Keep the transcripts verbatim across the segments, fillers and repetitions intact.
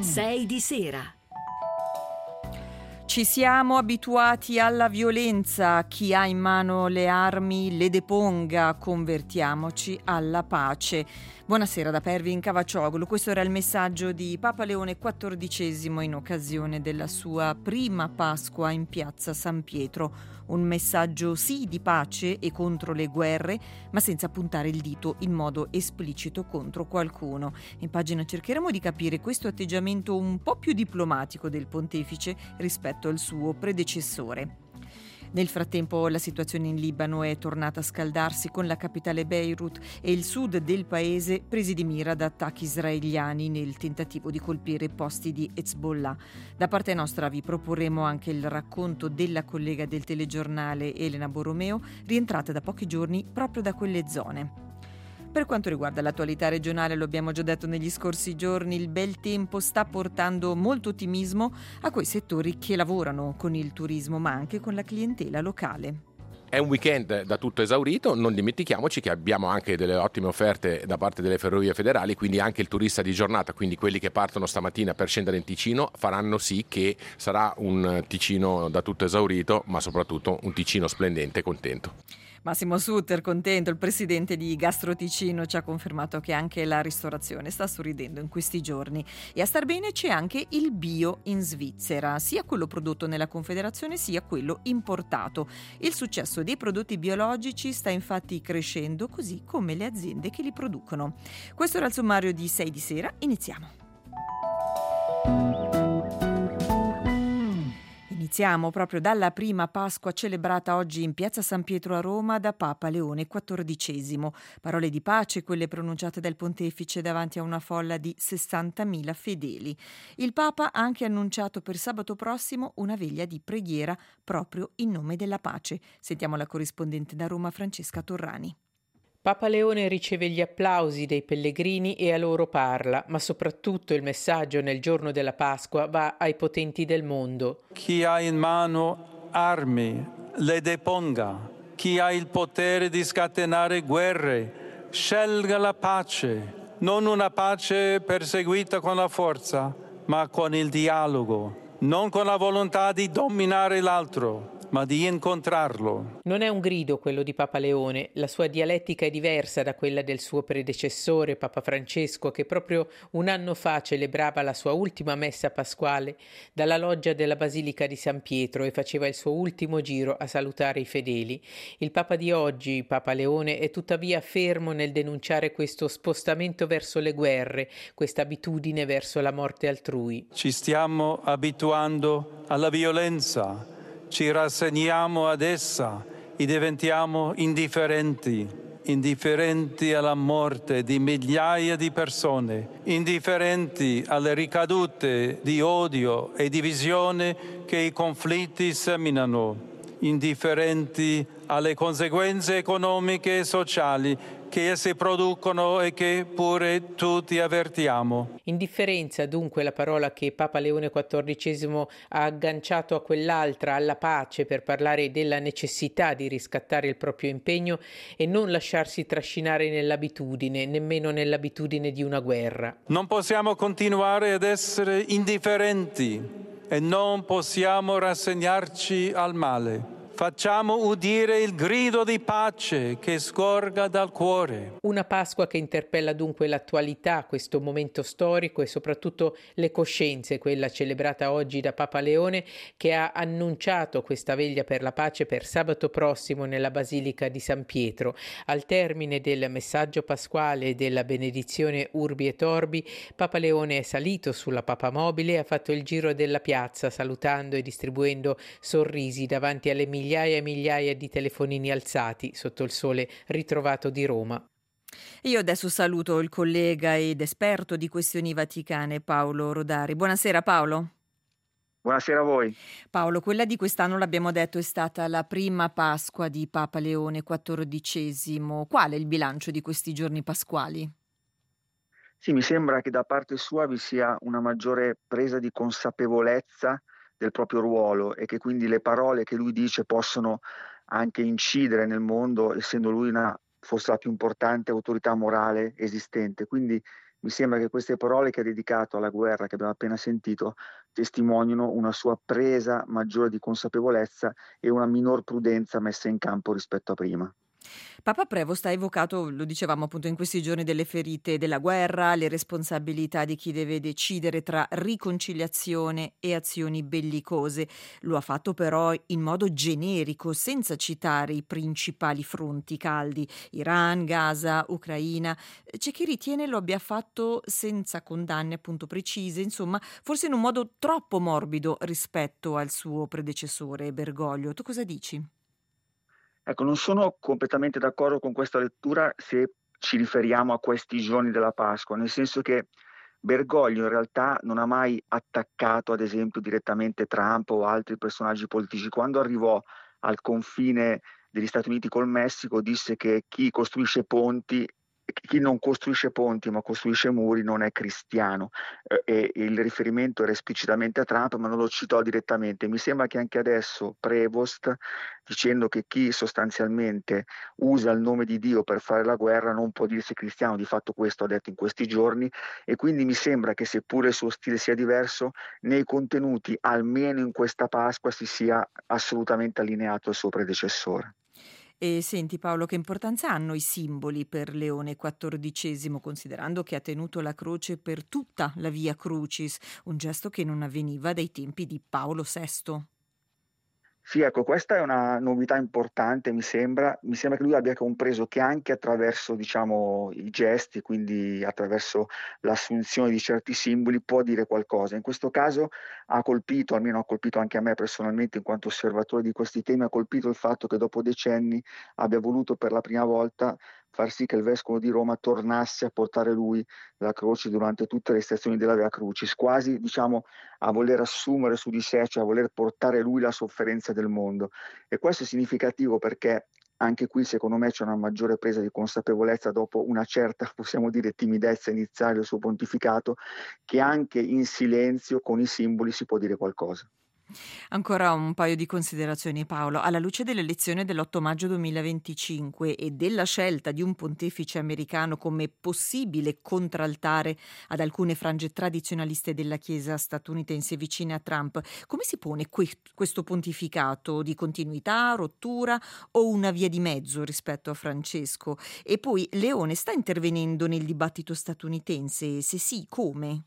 sei di sera. Ci siamo abituati alla violenza, chi ha in mano le armi le deponga, convertiamoci alla pace. Buonasera da Pervin Cavaccioglu, questo era il messaggio di Papa Leone quattordicesimo in occasione della sua prima Pasqua in piazza San Pietro. Un messaggio sì di pace e contro le guerre, ma senza puntare il dito in modo esplicito contro qualcuno. In pagina cercheremo di capire questo atteggiamento un po' più diplomatico del pontefice rispetto al suo predecessore. Nel frattempo la situazione in Libano è tornata a scaldarsi con la capitale Beirut e il sud del paese presi di mira da attacchi israeliani nel tentativo di colpire posti di Hezbollah. Da parte nostra vi proporremo anche il racconto della collega del telegiornale Elena Borromeo, rientrata da pochi giorni proprio da quelle zone. Per quanto riguarda l'attualità regionale, lo abbiamo già detto negli scorsi giorni, il bel tempo sta portando molto ottimismo a quei settori che lavorano con il turismo ma anche con la clientela locale. È un weekend da tutto esaurito, non dimentichiamoci che abbiamo anche delle ottime offerte da parte delle ferrovie federali, quindi anche il turista di giornata, quindi quelli che partono stamattina per scendere in Ticino, faranno sì che sarà un Ticino da tutto esaurito, ma soprattutto un Ticino splendente e contento. Massimo Sutter, contento, il presidente di Gastro Ticino, ci ha confermato che anche la ristorazione sta sorridendo in questi giorni. E a star bene c'è anche il bio in Svizzera, sia quello prodotto nella Confederazione sia quello importato. Il successo dei prodotti biologici sta infatti crescendo, così come le aziende che li producono. Questo era il sommario di sei di sera, iniziamo. Iniziamo proprio dalla prima Pasqua celebrata oggi in piazza San Pietro a Roma da Papa Leone quattordicesimo. Parole di pace, quelle pronunciate dal pontefice davanti a una folla di sessantamila fedeli. Il Papa ha anche annunciato per sabato prossimo una veglia di preghiera proprio in nome della pace. Sentiamo la corrispondente da Roma Francesca Torrani. Papa Leone riceve gli applausi dei pellegrini e a loro parla, ma soprattutto il messaggio nel giorno della Pasqua va ai potenti del mondo. Chi ha in mano armi le deponga, chi ha il potere di scatenare guerre scelga la pace, non una pace perseguita con la forza, ma con il dialogo, non con la volontà di dominare l'altro, ma di incontrarlo. Non è un grido quello di Papa Leone, la sua dialettica è diversa da quella del suo predecessore, Papa Francesco, che proprio un anno fa celebrava la sua ultima messa pasquale dalla loggia della Basilica di San Pietro e faceva il suo ultimo giro a salutare i fedeli. Il Papa di oggi, Papa Leone, è tuttavia fermo nel denunciare questo spostamento verso le guerre, questa abitudine verso la morte altrui. Ci stiamo abituando alla violenza, ci rassegniamo ad essa e diventiamo indifferenti, indifferenti alla morte di migliaia di persone, indifferenti alle ricadute di odio e divisione che i conflitti seminano, indifferenti alle conseguenze economiche e sociali che esse producono e che pure tutti avvertiamo. Indifferenza dunque la parola che Papa Leone quattordicesimo ha agganciato a quell'altra, alla pace, per parlare della necessità di riscattare il proprio impegno e non lasciarsi trascinare nell'abitudine, nemmeno nell'abitudine di una guerra. Non possiamo continuare ad essere indifferenti e non possiamo rassegnarci al male. Facciamo udire il grido di pace che scorga dal cuore. Una Pasqua che interpella dunque l'attualità, questo momento storico e soprattutto le coscienze, quella celebrata oggi da Papa Leone, che ha annunciato questa veglia per la pace per sabato prossimo nella Basilica di San Pietro. Al termine del messaggio pasquale e della benedizione Urbi et Orbi, Papa Leone è salito sulla papamobile e ha fatto il giro della piazza salutando e distribuendo sorrisi davanti alle migliaia migliaia e migliaia di telefonini alzati sotto il sole ritrovato di Roma. Io adesso saluto il collega ed esperto di questioni vaticane Paolo Rodari. Buonasera Paolo. Buonasera a voi. Paolo, quella di quest'anno, l'abbiamo detto, è stata la prima Pasqua di Papa Leone quattordicesimo. Qual è il bilancio di questi giorni pasquali? Sì, mi sembra che da parte sua vi sia una maggiore presa di consapevolezza del proprio ruolo e che quindi le parole che lui dice possono anche incidere nel mondo, essendo lui una, forse la più importante autorità morale esistente. Quindi Mi sembra che queste parole che ha dedicato alla guerra che abbiamo appena sentito testimoniano una sua presa maggiore di consapevolezza e una minor prudenza messa in campo rispetto a prima. Papa Prevost ha evocato, lo dicevamo appunto in questi giorni, delle ferite della guerra, le responsabilità di chi deve decidere tra riconciliazione e azioni bellicose. Lo ha fatto però in modo generico, senza citare i principali fronti caldi, Iran, Gaza, Ucraina. C'è chi ritiene lo abbia fatto senza condanne appunto precise, insomma, forse in un modo troppo morbido rispetto al suo predecessore Bergoglio. Tu cosa dici? Ecco, non sono completamente d'accordo con questa lettura se ci riferiamo a questi giorni della Pasqua, nel senso che Bergoglio in realtà non ha mai attaccato, ad esempio, direttamente Trump o altri personaggi politici. Quando arrivò al confine degli Stati Uniti col Messico, disse che chi costruisce ponti, chi non costruisce ponti ma costruisce muri non è cristiano, eh, e il riferimento era esplicitamente a Trump, ma non lo citò direttamente. Mi sembra che anche adesso Prevost, dicendo che chi sostanzialmente usa il nome di Dio per fare la guerra non può dirsi cristiano, di fatto questo ha detto in questi giorni, e quindi mi sembra che seppure il suo stile sia diverso, nei contenuti, almeno in questa Pasqua, si sia assolutamente allineato al suo predecessore. E senti Paolo, che importanza hanno i simboli per Leone quattordicesimo, considerando che ha tenuto la croce per tutta la Via Crucis, un gesto che non avveniva dai tempi di Paolo sesto? Sì, ecco, questa è una novità importante, mi sembra. Mi sembra che lui abbia compreso che anche attraverso, diciamo, i gesti, quindi attraverso l'assunzione di certi simboli, può dire qualcosa. In questo caso ha colpito, almeno ha colpito anche a me personalmente, in quanto osservatore di questi temi, ha colpito il fatto che dopo decenni abbia voluto per la prima volta far sì che il vescovo di Roma tornasse a portare lui la croce durante tutte le stazioni della Via Crucis, quasi, diciamo, a voler assumere su di sé, cioè a voler portare lui la sofferenza del mondo. E questo è significativo perché anche qui secondo me c'è una maggiore presa di consapevolezza dopo una certa, possiamo dire, timidezza iniziale del suo pontificato, che anche in silenzio con i simboli si può dire qualcosa. Ancora un paio di considerazioni Paolo. Alla luce dell'elezione dell'otto maggio duemilaventicinque e della scelta di un pontefice americano come possibile contraltare ad alcune frange tradizionaliste della Chiesa statunitense vicine a Trump, come si pone que- questo pontificato di continuità, rottura o una via di mezzo rispetto a Francesco? E poi Leone sta intervenendo nel dibattito statunitense? Se sì, come?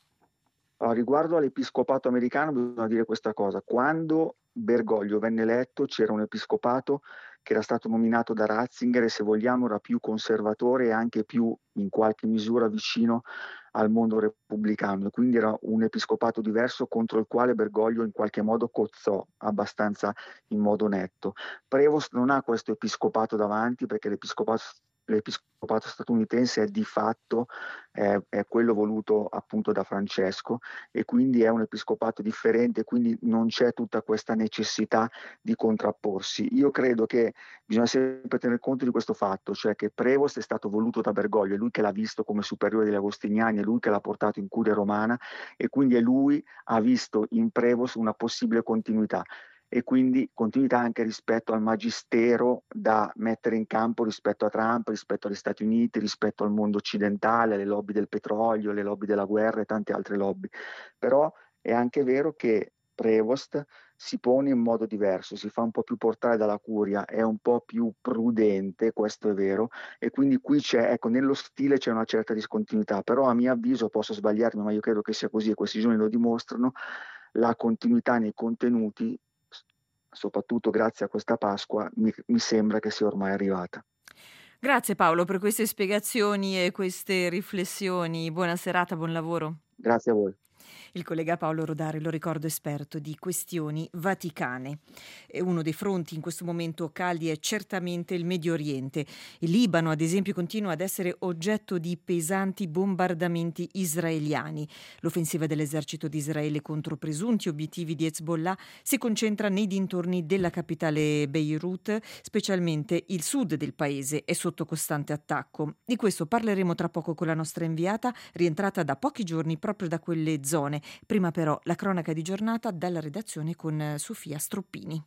Allora, riguardo all'episcopato americano bisogna dire questa cosa: quando Bergoglio venne eletto c'era un episcopato che era stato nominato da Ratzinger e, se vogliamo, era più conservatore e anche più in qualche misura vicino al mondo repubblicano, quindi era un episcopato diverso contro il quale Bergoglio in qualche modo cozzò abbastanza in modo netto. Prevost non ha questo episcopato davanti perché l'episcopato L'episcopato statunitense è di fatto è, è quello voluto appunto da Francesco, e quindi è un episcopato differente, quindi non c'è tutta questa necessità di contrapporsi. Io credo che bisogna sempre tener conto di questo fatto, cioè che Prevost è stato voluto da Bergoglio, è lui che l'ha visto come superiore degli Agostiniani, è lui che l'ha portato in curia romana, e quindi è lui ha visto in Prevost una possibile continuità, e quindi continuità anche rispetto al magistero da mettere in campo rispetto a Trump, rispetto agli Stati Uniti, rispetto al mondo occidentale, alle lobby del petrolio, le lobby della guerra e tante altre lobby. Però è anche vero che Prevost si pone in modo diverso, si fa un po' più portare dalla curia, è un po' più prudente, questo è vero, e quindi qui c'è, ecco, nello stile c'è una certa discontinuità, però a mio avviso, posso sbagliarmi, ma io credo che sia così e questi giorni lo dimostrano, la continuità nei contenuti, soprattutto grazie a questa Pasqua, mi, mi sembra che sia ormai arrivata. Grazie Paolo per queste spiegazioni e queste riflessioni. Buona serata, buon lavoro. Grazie a voi. Il collega Paolo Rodari, lo ricordo, esperto di questioni vaticane. E uno dei fronti in questo momento caldi è certamente il Medio Oriente. Il Libano, ad esempio, continua ad essere oggetto di pesanti bombardamenti israeliani. L'offensiva dell'esercito di Israele contro presunti obiettivi di Hezbollah si concentra nei dintorni della capitale Beirut, specialmente il sud del paese è sotto costante attacco. Di questo parleremo tra poco con la nostra inviata, rientrata da pochi giorni proprio da quelle zone. Prima però la cronaca di giornata dalla redazione con Sofia Stroppini.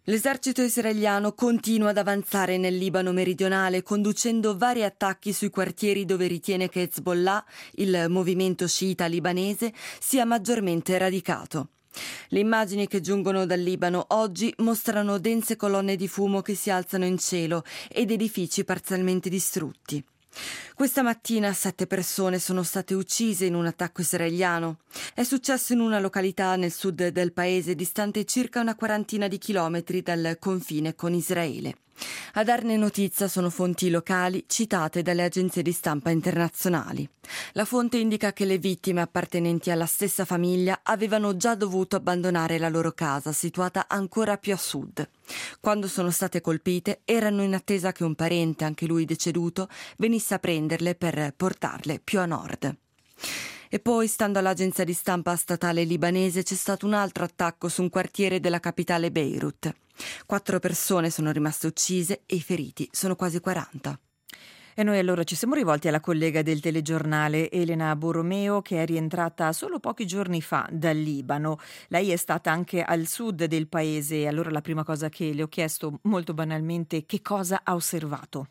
L'esercito israeliano continua ad avanzare nel Libano meridionale, conducendo vari attacchi sui quartieri dove ritiene che Hezbollah, il movimento sciita libanese, sia maggiormente radicato. Le immagini che giungono dal Libano oggi mostrano dense colonne di fumo che si alzano in cielo ed edifici parzialmente distrutti. Questa mattina sette persone sono state uccise in un attacco israeliano. È successo in una località nel sud del paese, distante circa una quarantina di chilometri dal confine con Israele. A darne notizia sono fonti locali citate dalle agenzie di stampa internazionali. La fonte indica che le vittime appartenenti alla stessa famiglia avevano già dovuto abbandonare la loro casa, situata ancora più a sud. Quando sono state colpite erano in attesa che un parente, anche lui deceduto, venisse a prenderle per portarle più a nord. E poi, stando all'agenzia di stampa statale libanese, c'è stato un altro attacco su un quartiere della capitale Beirut. Quattro persone sono rimaste uccise e i feriti sono quasi quaranta. E noi allora ci siamo rivolti alla collega del telegiornale Elena Borromeo, che è rientrata solo pochi giorni fa dal Libano. Lei è stata anche al sud del paese e allora la prima cosa che le ho chiesto molto banalmente: che cosa ha osservato?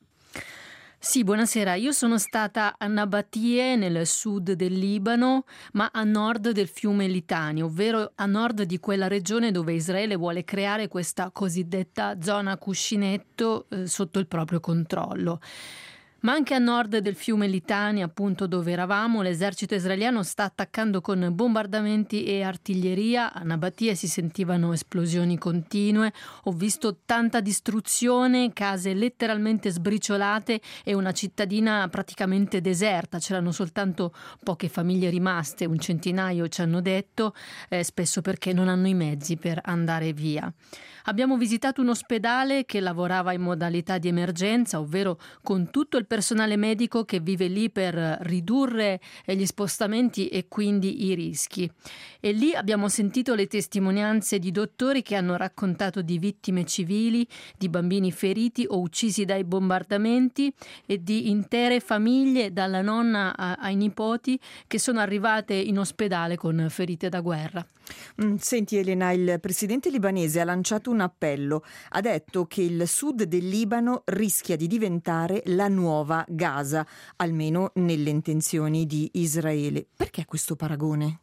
Sì, buonasera. Io sono stata a Nabatie, nel sud del Libano, ma a nord del fiume Litani, ovvero a nord di quella regione dove Israele vuole creare questa cosiddetta zona cuscinetto eh, sotto il proprio controllo. Ma anche a nord del fiume Litani, appunto dove eravamo, l'esercito israeliano sta attaccando con bombardamenti e artiglieria. A Nabatie si sentivano esplosioni continue. Ho visto tanta distruzione, case letteralmente sbriciolate e una cittadina praticamente deserta. C'erano soltanto poche famiglie rimaste, un centinaio ci hanno detto, eh, spesso perché non hanno i mezzi per andare via. Abbiamo visitato un ospedale che lavorava in modalità di emergenza, ovvero con tutto il personale medico che vive lì per ridurre gli spostamenti e quindi i rischi. E lì abbiamo sentito le testimonianze di dottori che hanno raccontato di vittime civili, di bambini feriti o uccisi dai bombardamenti e di intere famiglie, dalla nonna ai nipoti, che sono arrivate in ospedale con ferite da guerra. Senti Elena, il presidente libanese ha lanciato un appello. Ha detto che il sud del Libano rischia di diventare la nuova Gaza, almeno nelle intenzioni di Israele. Perché questo paragone?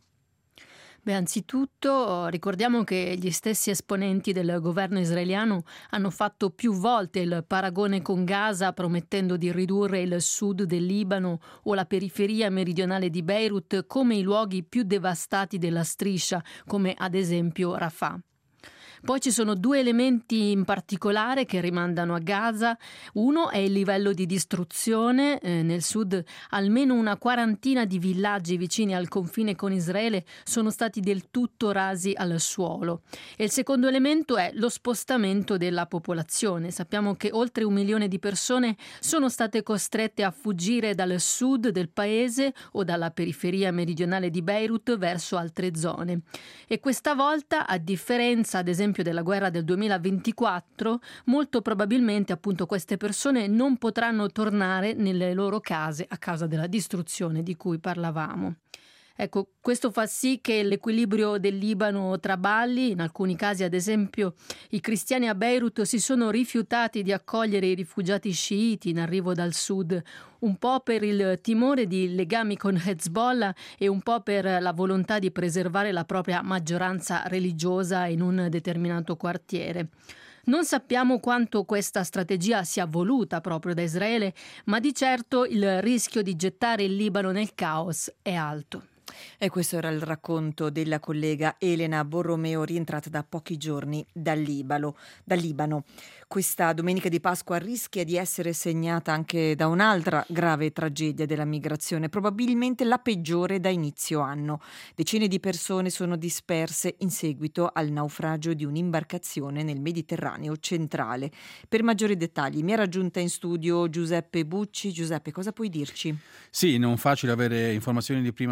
Beh, anzitutto ricordiamo che gli stessi esponenti del governo israeliano hanno fatto più volte il paragone con Gaza, promettendo di ridurre il sud del Libano o la periferia meridionale di Beirut come i luoghi più devastati della striscia, come ad esempio Rafah. Poi ci sono due elementi in particolare che rimandano a Gaza. Uno è il livello di distruzione. Eh, nel sud almeno una quarantina di villaggi vicini al confine con Israele sono stati del tutto rasi al suolo. E il secondo elemento è lo spostamento della popolazione. Sappiamo che oltre un milione di persone sono state costrette a fuggire dal sud del paese o dalla periferia meridionale di Beirut verso altre zone. E questa volta, a differenza ad esempio della guerra del duemilaventiquattro, molto probabilmente appunto queste persone non potranno tornare nelle loro case a causa della distruzione di cui parlavamo. Ecco, questo fa sì che l'equilibrio del Libano traballi. In alcuni casi, ad esempio, i cristiani a Beirut si sono rifiutati di accogliere i rifugiati sciiti in arrivo dal sud, un po' per il timore di legami con Hezbollah e un po' per la volontà di preservare la propria maggioranza religiosa in un determinato quartiere. Non sappiamo quanto questa strategia sia voluta proprio da Israele, ma di certo il rischio di gettare il Libano nel caos è alto. E questo era il racconto della collega Elena Borromeo, rientrata da pochi giorni dal Libano. Dal Libano. Questa domenica di Pasqua rischia di essere segnata anche da un'altra grave tragedia della migrazione, probabilmente la peggiore da inizio anno. Decine di persone sono disperse in seguito al naufragio di un'imbarcazione nel Mediterraneo centrale. Per maggiori dettagli mi ha raggiunta in studio Giuseppe Bucci. Giuseppe, cosa puoi dirci? Sì, non facile avere informazioni di prima mano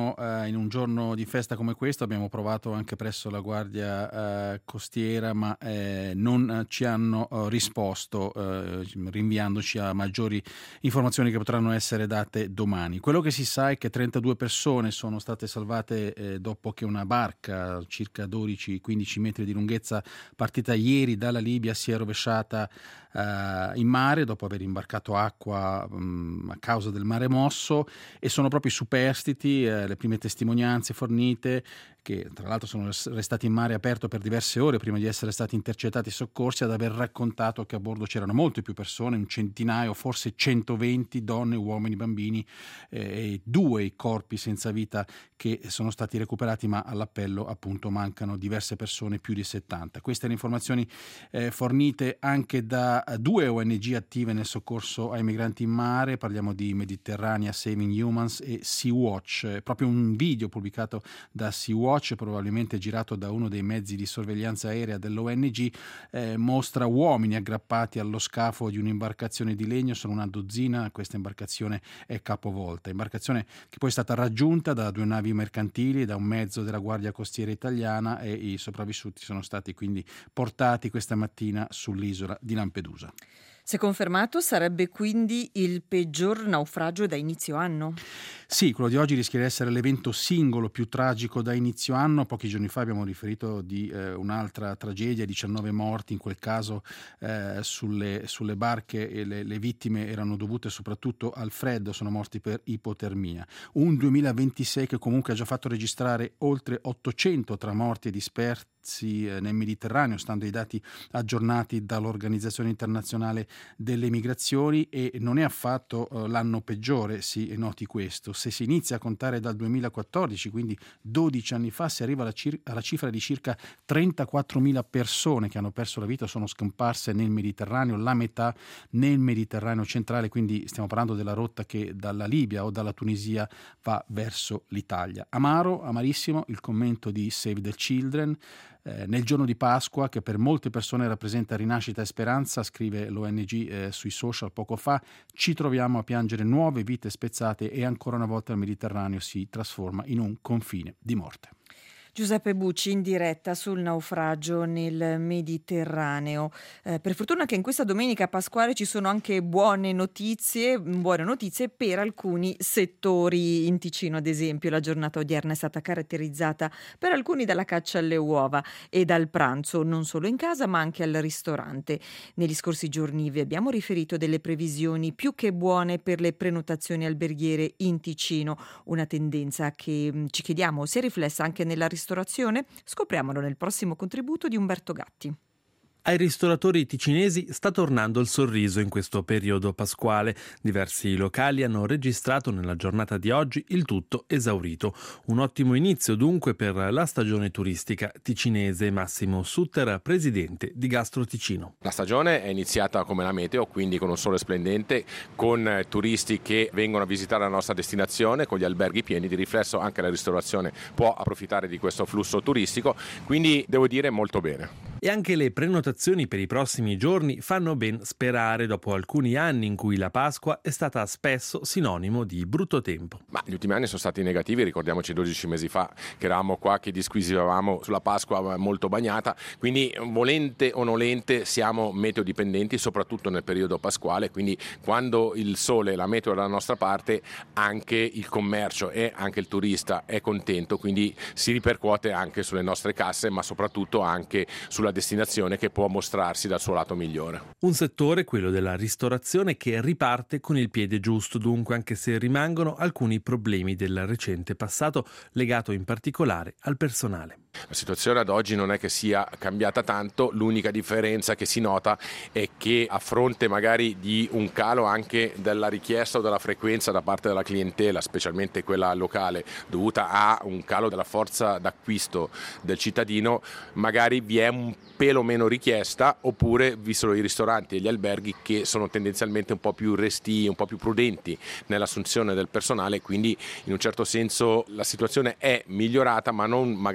almeno eh, in un giorno di festa come questo abbiamo provato anche presso la Guardia eh, Costiera, ma eh, non ci hanno eh, risposto, eh, rinviandoci a maggiori informazioni che potranno essere date domani. Quello che si sa è che trentadue persone sono state salvate eh, dopo che una barca circa dodici quindici metri di lunghezza, partita ieri dalla Libia, si è rovesciata eh, in mare dopo aver imbarcato acqua mh, a causa del mare mosso, e sono proprio i superstiti eh, le prime testimonianze fornite, che tra l'altro sono restati in mare aperto per diverse ore prima di essere stati intercettati e soccorsi, ad aver raccontato che a bordo c'erano molte più persone, un centinaio, forse centoventi donne, uomini, bambini, eh, e due i corpi senza vita che sono stati recuperati, ma all'appello appunto mancano diverse persone, più di settanta. Queste le informazioni eh, fornite anche da due O N G attive nel soccorso ai migranti in mare, parliamo di Mediterranean Saving Humans e Sea-Watch. Eh, proprio un video pubblicato da Sea-Watch, probabilmente girato da uno dei mezzi di sorveglianza aerea dell'O N G, eh, mostra uomini aggrappati allo scafo di un'imbarcazione di legno, sono una dozzina, questa imbarcazione è capovolta, imbarcazione che poi è stata raggiunta da due navi mercantili, da un mezzo della Guardia Costiera italiana, e i sopravvissuti sono stati quindi portati questa mattina sull'isola di Lampedusa. Se confermato, sarebbe quindi il peggior naufragio da inizio anno? Sì, quello di oggi rischia di essere l'evento singolo più tragico da inizio anno. Pochi giorni fa abbiamo riferito di eh, un'altra tragedia, diciannove morti, in quel caso eh, sulle, sulle barche, e le, le vittime erano dovute soprattutto al freddo, sono morti per ipotermia. Un duemilaventisei che comunque ha già fatto registrare oltre ottocento tra morti e dispersi nel Mediterraneo, stando ai dati aggiornati dall'Organizzazione Internazionale delle Migrazioni, e non è affatto uh, l'anno peggiore, si noti questo. Se si inizia a contare dal duemilaquattordici, quindi dodici anni fa, si arriva alla, cir- alla cifra di circa trentaquattromila persone che hanno perso la vita, sono scomparse nel Mediterraneo, la metà nel Mediterraneo centrale, quindi stiamo parlando della rotta che dalla Libia o dalla Tunisia va verso l'Italia. Amaro, amarissimo il commento di Save the Children. Eh, nel giorno di Pasqua, che per molte persone rappresenta rinascita e speranza, scrive l'O N G eh, sui social poco fa, ci troviamo a piangere nuove vite spezzate e ancora una volta il Mediterraneo si trasforma in un confine di morte. Giuseppe Bucci in diretta sul naufragio nel Mediterraneo. Eh, per fortuna che in questa domenica pasquale ci sono anche buone notizie, buone notizie per alcuni settori. In Ticino, ad esempio, la giornata odierna è stata caratterizzata per alcuni dalla caccia alle uova e dal pranzo, non solo in casa ma anche al ristorante. Negli scorsi giorni vi abbiamo riferito delle previsioni più che buone per le prenotazioni alberghiere in Ticino, una tendenza che ci chiediamo si è riflessa anche nella ristorazione. Scopriamolo nel prossimo contributo di Umberto Gatti. Ai ristoratori ticinesi sta tornando il sorriso in questo periodo pasquale. Diversi locali hanno registrato nella giornata di oggi il tutto esaurito. Un ottimo inizio dunque per la stagione turistica ticinese. Massimo Sutter, presidente di Gastro Ticino. La stagione è iniziata come la meteo, quindi con un sole splendente, con turisti che vengono a visitare la nostra destinazione, con gli alberghi pieni. Di riflesso anche la ristorazione può approfittare di questo flusso turistico, quindi devo dire molto bene. E anche le prenotazioni per i prossimi giorni fanno ben sperare, dopo alcuni anni in cui la Pasqua è stata spesso sinonimo di brutto tempo. Ma gli ultimi anni sono stati negativi, ricordiamoci dodici mesi fa che eravamo qua che disquisivamo sulla Pasqua molto bagnata, quindi volente o nolente siamo meteodipendenti, soprattutto nel periodo pasquale, quindi quando il sole e la meteo è dalla nostra parte anche il commercio e anche il turista è contento, quindi si ripercuote anche sulle nostre casse, ma soprattutto anche sulla destinazione che può mostrarsi dal suo lato migliore. Un settore, quello della ristorazione, che riparte con il piede giusto, dunque, anche se rimangono alcuni problemi del recente passato, legato in particolare al personale. La situazione ad oggi non è che sia cambiata tanto, l'unica differenza che si nota è che a fronte magari di un calo anche della richiesta o della frequenza da parte della clientela, specialmente quella locale, dovuta a un calo della forza d'acquisto del cittadino, magari vi è un pelo meno richiesta, oppure vi sono i ristoranti e gli alberghi che sono tendenzialmente un po' più restii, un po' più prudenti nell'assunzione del personale, quindi in un certo senso la situazione è migliorata, ma non magari tanto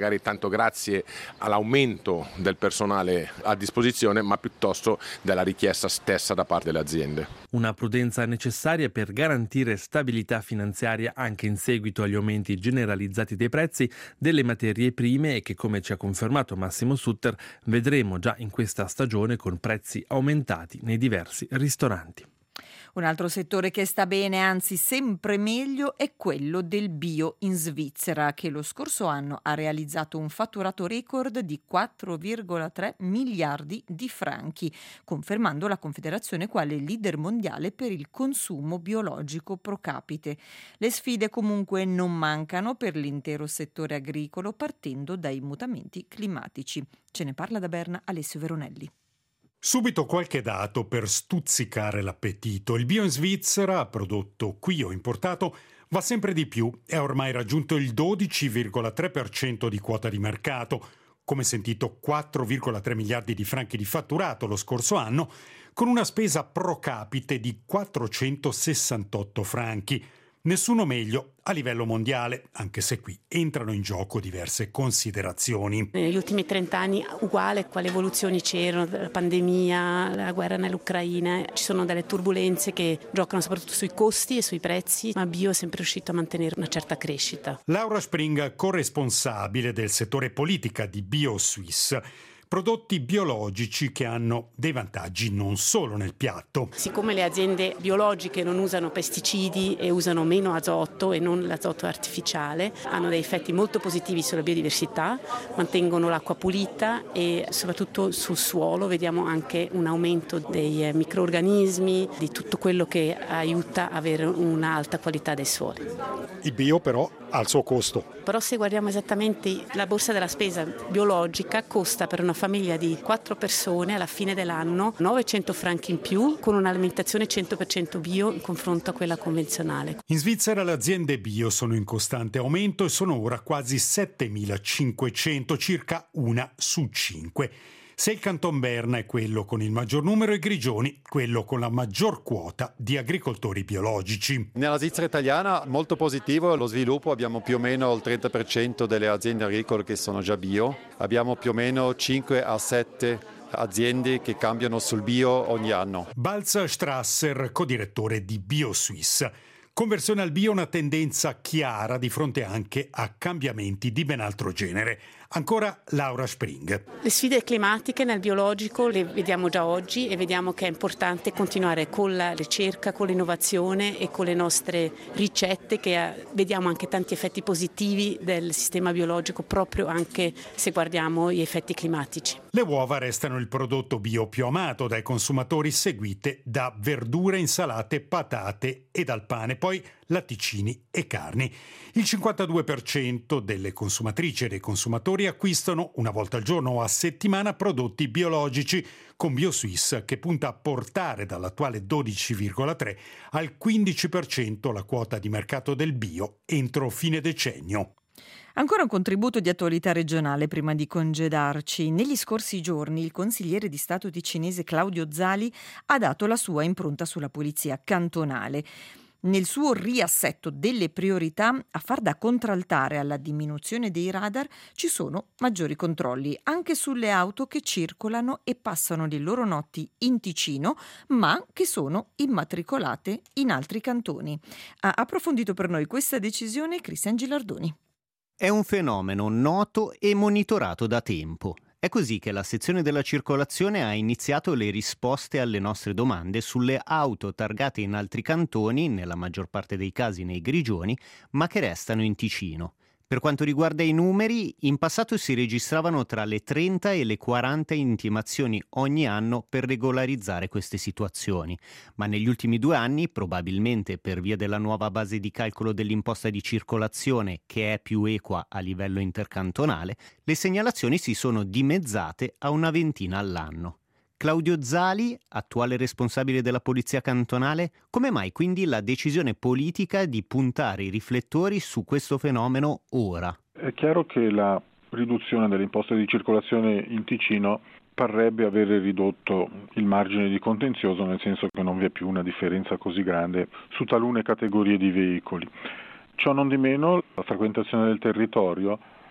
tanto grazie all'aumento del personale a disposizione, ma piuttosto dalla richiesta stessa da parte delle aziende. Una prudenza necessaria per garantire stabilità finanziaria anche in seguito agli aumenti generalizzati dei prezzi delle materie prime e che, come ci ha confermato Massimo Sutter, vedremo già in questa stagione con prezzi aumentati nei diversi ristoranti. Un altro settore che sta bene, anzi sempre meglio, è quello del bio in Svizzera, che lo scorso anno ha realizzato un fatturato record di quattro virgola tre miliardi di franchi, confermando la Confederazione quale leader mondiale per il consumo biologico pro capite. Le sfide comunque non mancano per l'intero settore agricolo, partendo dai mutamenti climatici. Ce ne parla da Berna Alessio Veronelli. Subito qualche dato per stuzzicare l'appetito. Il bio in Svizzera, prodotto qui o importato, va sempre di più e ha ormai raggiunto il dodici virgola tre per cento di quota di mercato, come sentito quattro virgola tre miliardi di franchi di fatturato lo scorso anno, con una spesa pro capite di quattrocentosessantotto franchi. Nessuno meglio a livello mondiale, anche se qui entrano in gioco diverse considerazioni. Negli ultimi trent'anni uguale, quali evoluzioni c'erano, la pandemia, la guerra nell'Ucraina, ci sono delle turbulenze che giocano soprattutto sui costi e sui prezzi, ma bio è sempre riuscito a mantenere una certa crescita. Laura Spring, corresponsabile del settore politica di BioSwiss. Prodotti biologici che hanno dei vantaggi non solo nel piatto. Siccome le aziende biologiche non usano pesticidi e usano meno azoto e non l'azoto artificiale, hanno dei effetti molto positivi sulla biodiversità, mantengono l'acqua pulita e soprattutto sul suolo vediamo anche un aumento dei microrganismi, di tutto quello che aiuta a avere un'alta qualità dei suoli. Il bio però ha il suo costo. Però se guardiamo esattamente la borsa della spesa biologica costa per una famiglia di quattro persone alla fine dell'anno novecento franchi in più, con un'alimentazione cento per cento bio in confronto a quella convenzionale. In Svizzera le aziende bio sono in costante aumento e sono ora quasi settemilacinquecento, circa una su cinque. Se il Canton Berna è quello con il maggior numero e Grigioni quello con la maggior quota di agricoltori biologici. Nella Svizzera italiana molto positivo lo sviluppo, abbiamo più o meno il trenta per cento delle aziende agricole che sono già bio, abbiamo più o meno cinque a sette aziende che cambiano sul bio ogni anno. Balz Strasser, codirettore di BioSwiss. Conversione al bio è una tendenza chiara di fronte anche a cambiamenti di ben altro genere. Ancora Laura Spring. Le sfide climatiche nel biologico le vediamo già oggi e vediamo che è importante continuare con la ricerca, con l'innovazione e con le nostre ricette, che vediamo anche tanti effetti positivi del sistema biologico proprio anche se guardiamo gli effetti climatici. Le uova restano il prodotto bio più amato dai consumatori, seguite da verdure, insalate, patate e dal pane, poi latticini e carni. Il cinquantadue per cento delle consumatrici e dei consumatori acquistano una volta al giorno o a settimana prodotti biologici, con BioSwiss che punta a portare dall'attuale dodici virgola tre al quindici per cento la quota di mercato del bio entro fine decennio. Ancora un contributo di attualità regionale prima di congedarci. Negli scorsi giorni il consigliere di Stato ticinese Claudio Zali ha dato la sua impronta sulla polizia cantonale. Nel suo riassetto delle priorità, a far da contraltare alla diminuzione dei radar, ci sono maggiori controlli anche sulle auto che circolano e passano le loro notti in Ticino, ma che sono immatricolate in altri cantoni. Ha approfondito per noi questa decisione Cristian Gilardoni. È un fenomeno noto e monitorato da tempo. È così che la sezione della circolazione ha iniziato le risposte alle nostre domande sulle auto targate in altri cantoni, nella maggior parte dei casi nei Grigioni, ma che restano in Ticino. Per quanto riguarda i numeri, in passato si registravano tra le trenta e le quaranta intimazioni ogni anno per regolarizzare queste situazioni, ma negli ultimi due anni, probabilmente per via della nuova base di calcolo dell'imposta di circolazione, che è più equa a livello intercantonale, le segnalazioni si sono dimezzate a una ventina all'anno. Claudio Zali, attuale responsabile della Polizia Cantonale, come mai quindi la decisione politica di puntare i riflettori su questo fenomeno ora? È chiaro che la riduzione dell'imposta di circolazione in Ticino parrebbe avere ridotto il margine di contenzioso, nel senso che non vi è più una differenza così grande su talune categorie di veicoli. Ciò non di meno, la frequentazione del territorio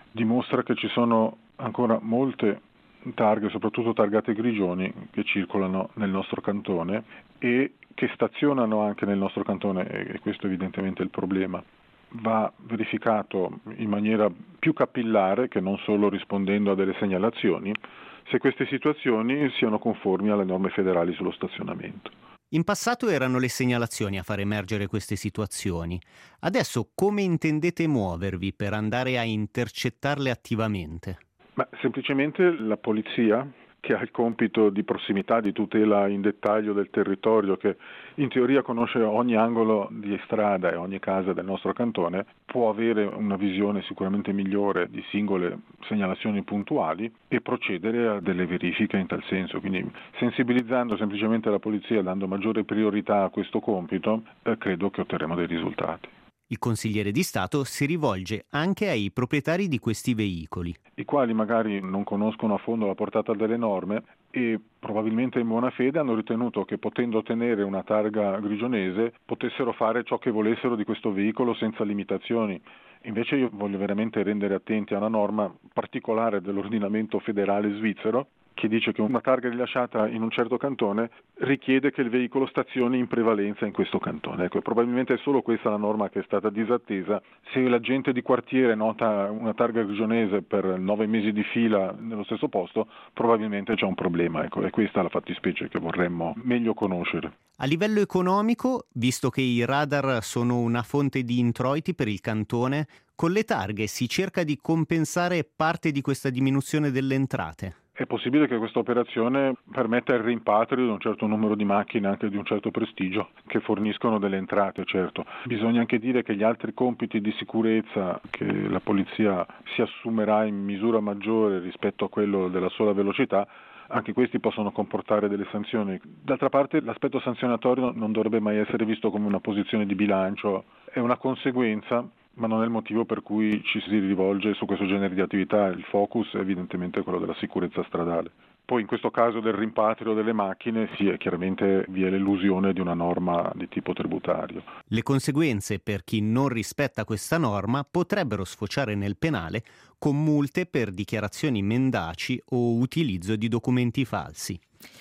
dimostra che ci sono ancora molte targhe, soprattutto targate grigioni, che circolano nel nostro cantone e che stazionano anche nel nostro cantone, e questo evidentemente è il problema. Va verificato in maniera più capillare, che non solo rispondendo a delle segnalazioni, se queste situazioni siano conformi alle norme federali sullo stazionamento. In passato erano le segnalazioni a far emergere queste situazioni. Adesso come intendete muovervi per andare a intercettarle attivamente? Ma semplicemente la polizia, che ha il compito di prossimità, di tutela in dettaglio del territorio, che in teoria conosce ogni angolo di strada e ogni casa del nostro cantone, può avere una visione sicuramente migliore di singole segnalazioni puntuali e procedere a delle verifiche in tal senso. Quindi sensibilizzando semplicemente la polizia, dando maggiore priorità a questo compito, eh, credo che otterremo dei risultati. Il consigliere di Stato si rivolge anche ai proprietari di questi veicoli, i quali magari non conoscono a fondo la portata delle norme e probabilmente in buona fede hanno ritenuto che, potendo ottenere una targa grigionese, potessero fare ciò che volessero di questo veicolo senza limitazioni. Invece io voglio veramente rendere attenti a una norma particolare dell'ordinamento federale svizzero, che dice che una targa rilasciata in un certo cantone richiede che il veicolo stazioni in prevalenza in questo cantone. Ecco, probabilmente è solo questa la norma che è stata disattesa. Se l'agente di quartiere nota una targa grigionese per nove mesi di fila nello stesso posto, probabilmente c'è un problema. Ecco, è questa la fattispecie che vorremmo meglio conoscere. A livello economico, visto che i radar sono una fonte di introiti per il cantone, con le targhe si cerca di compensare parte di questa diminuzione delle entrate? È possibile che questa operazione permetta il rimpatrio di un certo numero di macchine, anche di un certo prestigio, che forniscono delle entrate, certo. Bisogna anche dire che gli altri compiti di sicurezza che la polizia si assumerà in misura maggiore rispetto a quello della sola velocità, anche questi possono comportare delle sanzioni. D'altra parte l'aspetto sanzionatorio non dovrebbe mai essere visto come una posizione di bilancio, è una conseguenza, ma non è il motivo per cui ci si rivolge su questo genere di attività. Il focus è evidentemente quello della sicurezza stradale. Poi in questo caso del rimpatrio delle macchine, sì, chiaramente vi è l'elusione di una norma di tipo tributario. Le conseguenze per chi non rispetta questa norma potrebbero sfociare nel penale con multe per dichiarazioni mendaci o utilizzo di documenti falsi.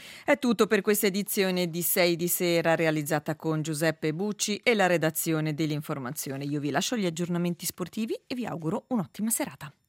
È tutto per questa edizione di sei di sera realizzata con Giuseppe Bucci e la redazione dell'informazione. Io vi lascio agli aggiornamenti sportivi e vi auguro un'ottima serata.